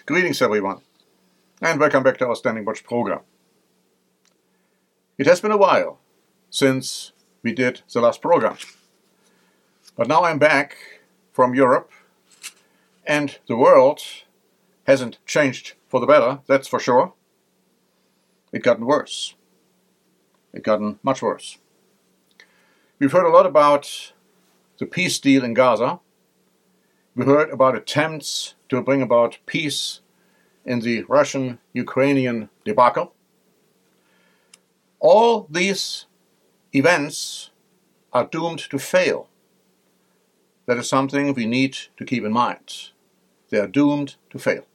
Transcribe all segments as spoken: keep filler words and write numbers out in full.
Greetings everyone, and welcome back to our Standing Watch program. It has been a while since we did the last program, but now I'm back from Europe, and the world hasn't changed for the better, that's for sure. It gotten worse. It gotten much worse. We've heard a lot about the peace deal in Gaza. We heard about attempts to bring about peace in the Russian-Ukrainian debacle. All these events are doomed to fail. That is something we need to keep in mind. They are doomed to fail.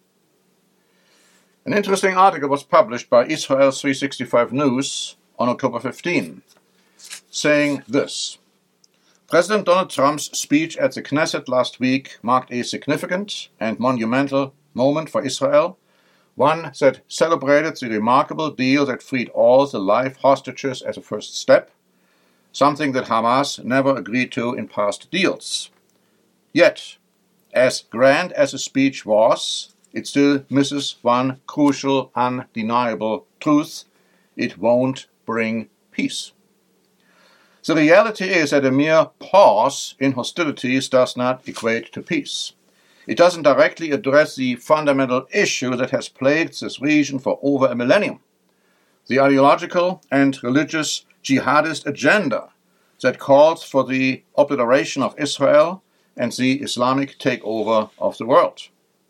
An interesting article was published by Israel three sixty-five News on October fifteenth, saying this: President Donald Trump's speech at the Knesset last week marked a significant and monumental moment for Israel, one that celebrated the remarkable deal that freed all the live hostages as a first step, something that Hamas never agreed to in past deals. Yet, as grand as the speech was, it still misses one crucial, undeniable truth: it won't bring peace. The reality is that a mere pause in hostilities does not equate to peace. It doesn't directly address the fundamental issue that has plagued this region for over a millennium: the ideological and religious jihadist agenda that calls for the obliteration of Israel and the Islamic takeover of the world.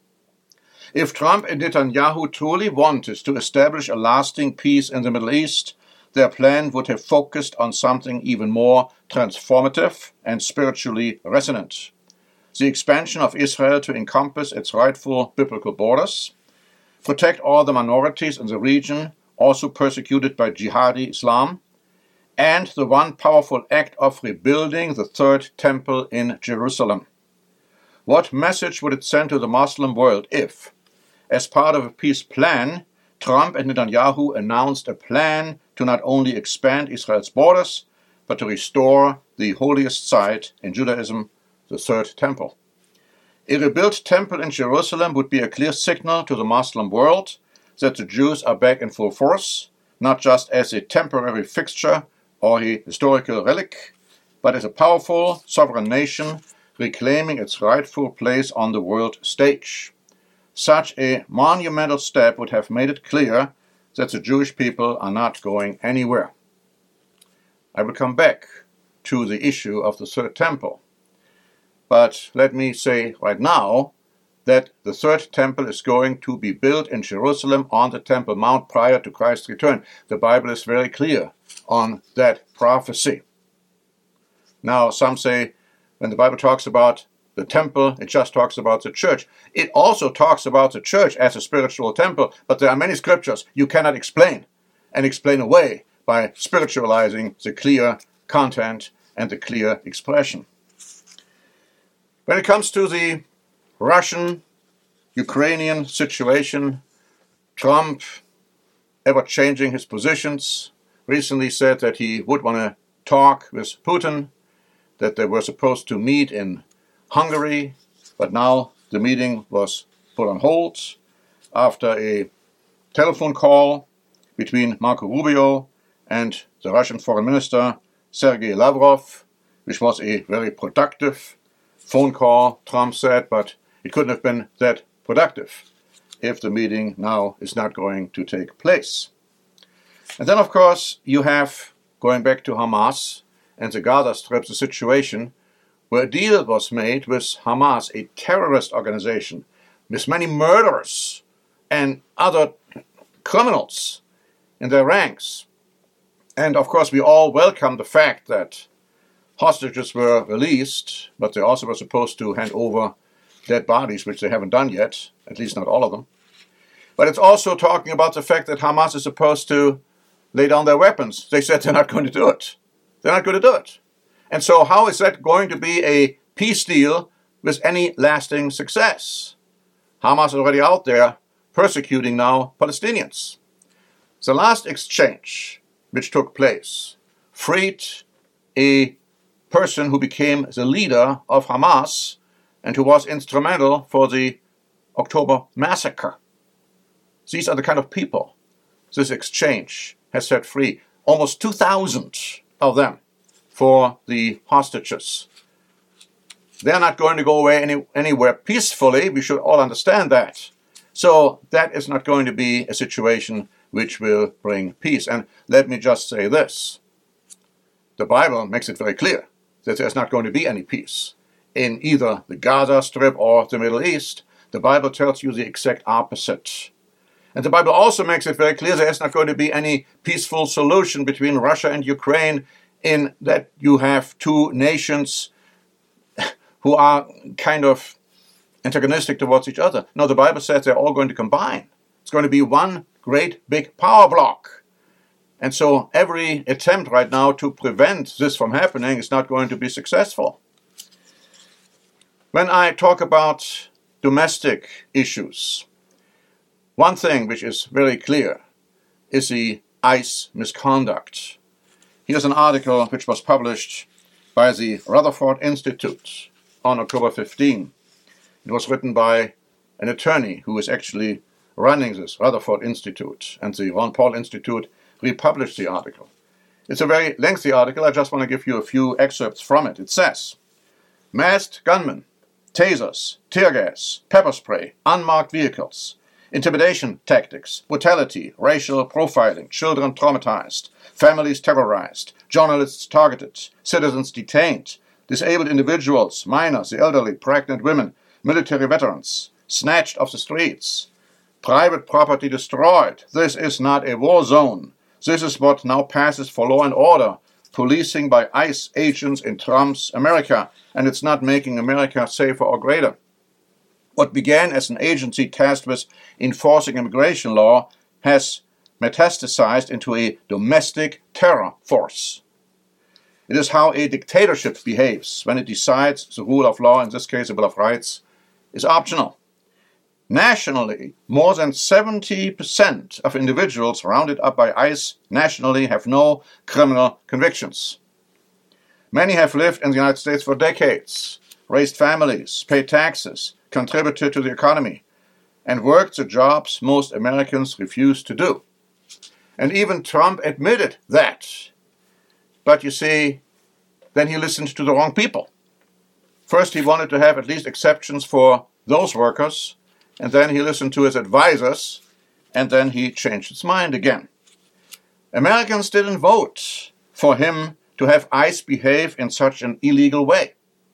If Trump and Netanyahu truly wanted to establish a lasting peace in the Middle East, their plan would have focused on something even more transformative and spiritually resonant: the expansion of Israel to encompass its rightful biblical borders, protect all the minorities in the region also persecuted by jihadi Islam, and the one powerful act of rebuilding the Third Temple in Jerusalem. What message would it send to the Muslim world if, as part of a peace plan, Trump and Netanyahu announced a plan to not only expand Israel's borders, but to restore the holiest site in Judaism, the Third Temple? A rebuilt temple in Jerusalem would be a clear signal to the Muslim world that the Jews are back in full force, not just as a temporary fixture or a historical relic, but as a powerful, sovereign nation reclaiming its rightful place on the world stage. Such a monumental step would have made it clear that the Jewish people are not going anywhere. I will come back to the issue of the Third Temple, but let me say right now that the Third Temple is going to be built in Jerusalem on the Temple Mount prior to Christ's return. The Bible is very clear on that prophecy. Now, some say when the Bible talks about the temple, it just talks about the church. It also talks about the church as a spiritual temple, but there are many scriptures you cannot explain and explain away by spiritualizing the clear content and the clear expression. When it comes to the Russian-Ukrainian situation, Trump, ever changing his positions, recently said that he would want to talk with Putin, that they were supposed to meet in Hungary, but now the meeting was put on hold after a telephone call between Marco Rubio and the Russian Foreign Minister Sergei Lavrov, which was a very productive phone call, Trump said, but it couldn't have been that productive if the meeting now is not going to take place. And then, of course, you have, going back to Hamas and the Gaza Strip, the situation where a deal was made with Hamas, a terrorist organization with many murderers and other criminals in their ranks. And of course, we all welcome the fact that hostages were released, but they also were supposed to hand over dead bodies, which they haven't done yet, at least not all of them. But it's also talking about the fact that Hamas is supposed to lay down their weapons. They said they're not going to do it. They're not going to do it. And so how is that going to be a peace deal with any lasting success? Hamas is already out there persecuting now Palestinians. The last exchange which took place freed a person who became the leader of Hamas and who was instrumental for the October massacre. These are the kind of people this exchange has set free. Almost two thousand of them for the hostages. They're not going to go away any, anywhere peacefully. We should all understand that. So that is not going to be a situation which will bring peace. And let me just say this. The Bible makes it very clear that there's not going to be any peace in either the Gaza Strip or the Middle East. The Bible tells you the exact opposite. And the Bible also makes it very clear there's not going to be any peaceful solution between Russia and Ukraine, in that you have two nations who are kind of antagonistic towards each other. No, the Bible says they're all going to combine. It's going to be one great big power block. And so every attempt right now to prevent this from happening is not going to be successful. When I talk about domestic issues, one thing which is very clear is the ICE misconduct. Here's an article which was published by the Rutherford Institute on October fifteenth. It was written by an attorney who is actually running this Rutherford Institute, and the Ron Paul Institute republished the article. It's a very lengthy article. I just want to give you a few excerpts from it. It says, masked gunmen, tasers, tear gas, pepper spray, unmarked vehicles, intimidation tactics, brutality, racial profiling, children traumatized, families terrorized, journalists targeted, citizens detained, disabled individuals, minors, the elderly, pregnant women, military veterans, snatched off the streets, private property destroyed. This is not a war zone. This is what now passes for law and order, policing by ICE agents in Trump's America, and it's not making America safer or greater. What began as an agency tasked with enforcing immigration law has metastasized into a domestic terror force. It is how a dictatorship behaves when it decides the rule of law, in this case the Bill of Rights, is optional. Nationally, more than seventy percent of individuals rounded up by ICE nationally have no criminal convictions. Many have lived in the United States for decades, raised families, paid taxes, contributed to the economy, and worked the jobs most Americans refuse to do. And even Trump admitted that. But you see, then he listened to the wrong people. First, he wanted to have at least exceptions for those workers, and then he listened to his advisors, and then he changed his mind again. Americans didn't vote for him to have ICE behave in such an illegal way.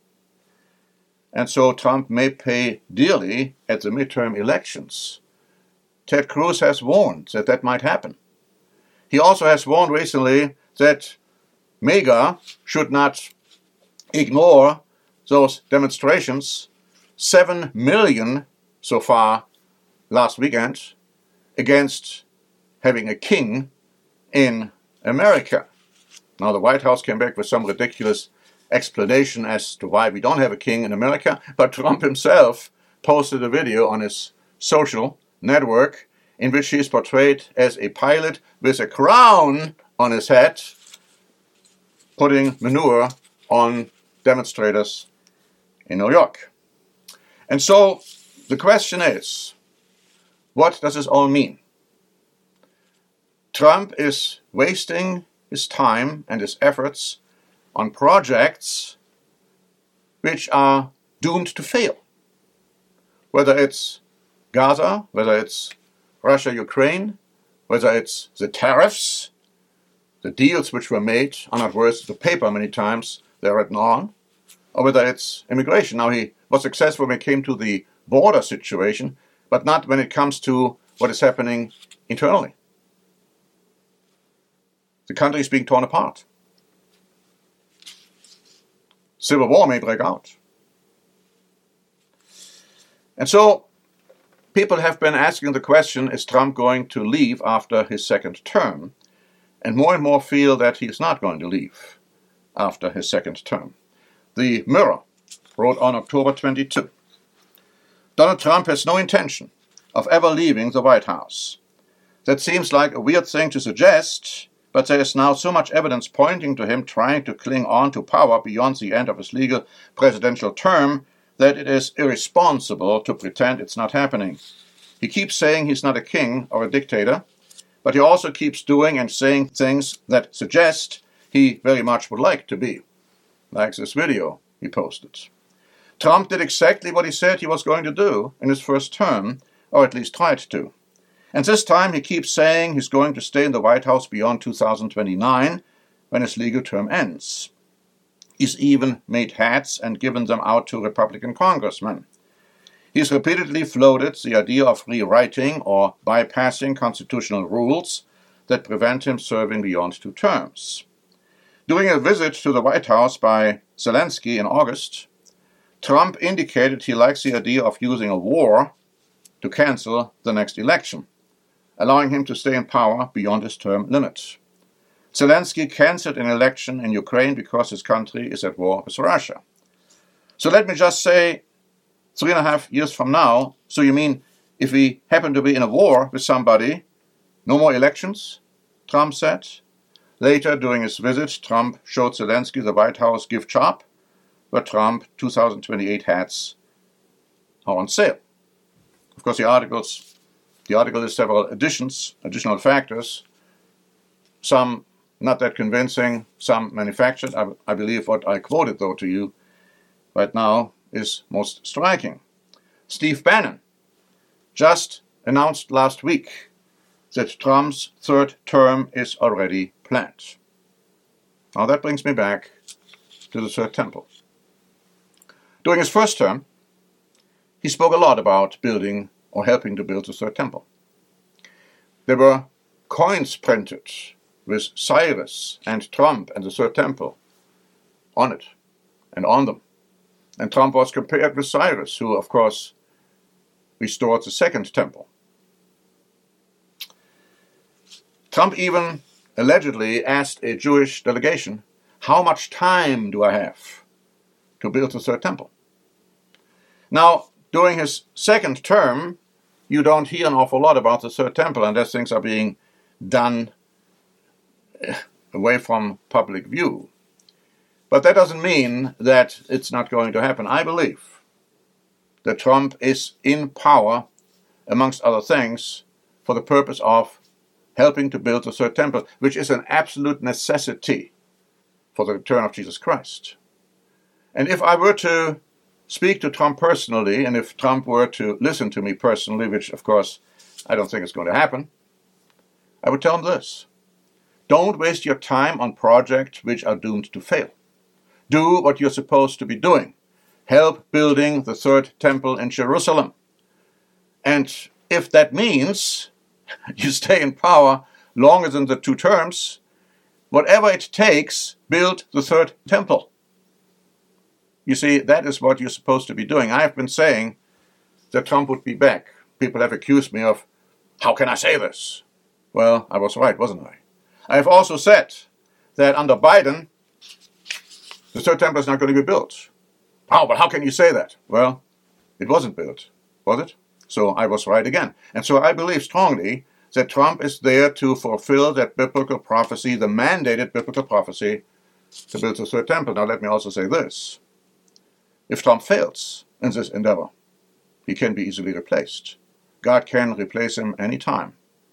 And so Trump may pay dearly at the midterm elections. Ted Cruz has warned that that might happen. He also has warned recently that MAGA should not ignore those demonstrations. Seven million so far last weekend against having a king in America. Now the White House came back with some ridiculous explanation as to why we don't have a king in America, but Trump himself posted a video on his social network in which he is portrayed as a pilot with a crown on his head, putting manure on demonstrators in New York. And so the question is, what does this all mean? Trump is wasting his time and his efforts on projects which are doomed to fail. Whether it's Gaza, whether it's Russia, Ukraine, whether it's the tariffs, the deals which were made are not worth the paper many times they're written on, or whether it's immigration. Now, he was successful when it came to the border situation, but not when it comes to what is happening internally. The country is being torn apart. Civil war may break out. And so people have been asking the question, is Trump going to leave after his second term? And more and more feel that he is not going to leave after his second term. The Mirror wrote on October twenty-second, Donald Trump has no intention of ever leaving the White House. That seems like a weird thing to suggest, but there is now so much evidence pointing to him trying to cling on to power beyond the end of his legal presidential term that it is irresponsible to pretend it's not happening. He keeps saying he's not a king or a dictator, but he also keeps doing and saying things that suggest he very much would like to be, like this video he posted. Trump did exactly what he said he was going to do in his first term, or at least tried to. And this time he keeps saying he's going to stay in the White House beyond two thousand twenty-nine, when his legal term ends. He's even made hats and given them out to Republican congressmen. He's repeatedly floated the idea of rewriting or bypassing constitutional rules that prevent him serving beyond two terms. During a visit to the White House by Zelensky in August, Trump indicated he likes the idea of using a war to cancel the next election, allowing him to stay in power beyond his term limit. Zelensky cancelled an election in Ukraine because his country is at war with Russia. So let me just say, three and a half years from now, so you mean if we happen to be in a war with somebody, no more elections? Trump said. Later, during his visit, Trump showed Zelensky the White House gift shop, where Trump two thousand twenty-eight hats are on sale. Of course, the articles, the article has several additions, additional factors, some not that convincing, some manufactured. I, I believe what I quoted, though, to you right now is most striking. Steve Bannon just announced last week that Trump's third term is already planned. Now that brings me back to the Third Temple. During his first term, he spoke a lot about building or helping to build the Third Temple. There were coins printed with Cyrus and Trump and the Third Temple on it and on them. And Trump was compared with Cyrus, who, of course, restored the Second Temple. Trump even allegedly asked a Jewish delegation, how much time do I have to build the Third Temple? Now, during his second term, you don't hear an awful lot about the Third Temple unless things are being done away from public view. But that doesn't mean that it's not going to happen. I believe that Trump is in power, amongst other things, for the purpose of helping to build the Third Temple, which is an absolute necessity for the return of Jesus Christ. And if I were to speak to Trump personally, and if Trump were to listen to me personally, which of course I don't think is going to happen, I would tell him this. Don't waste your time on projects which are doomed to fail. Do what you're supposed to be doing. Help building the Third Temple in Jerusalem. And if that means you stay in power longer than the two terms, whatever it takes, build the Third Temple. You see, that is what you're supposed to be doing. I have been saying that Trump would be back. People have accused me of, how can I say this? Well, I was right, wasn't I? I have also said that under Biden, the Third Temple is not going to be built. Oh, but how can you say that? Well, it wasn't built, was it? So I was right again. And so I believe strongly that Trump is there to fulfill that biblical prophecy, the mandated biblical prophecy, to build the Third Temple. Now let me also say this. If Trump fails in this endeavor, he can be easily replaced. God can replace him any time.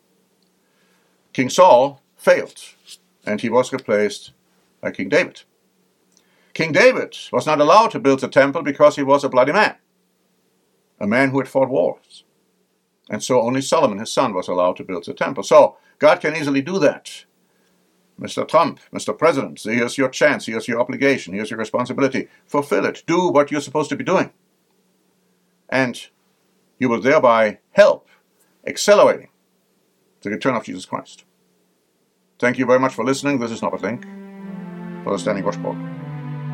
King Saul failed, and he was replaced by King David. King David was not allowed to build the temple because he was a bloody man, a man who had fought wars. And so only Solomon, his son, was allowed to build the temple. So God can easily do that. Mister Trump, Mister President, here's your chance, here's your obligation, here's your responsibility. Fulfill it. Do what you're supposed to be doing. And you will thereby help accelerating the return of Jesus Christ. Thank you very much for listening. This is Norbert Link for the Standing Watch Program.